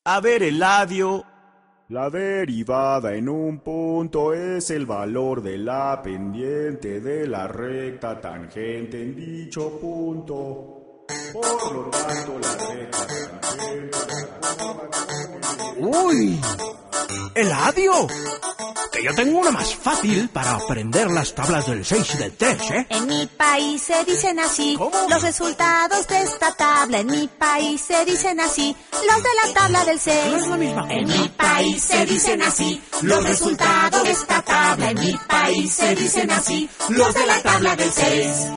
A ver, Eladio. La derivada en un punto es el valor de la pendiente de la recta tangente en dicho punto. Por lo tanto, la recta tangente... ¡Uy! ¡Eladio! Que yo tengo una más fácil para aprender las tablas del 6 y del 3, ¿eh? En mi país se dicen así. ¿Cómo? Los resultados de esta tabla. En mi país se dicen así. Los de la tabla del 6. No es la misma cosa. En mi país se dicen así. Los resultados de esta tabla. En mi país se dicen así. Los de la tabla del 6.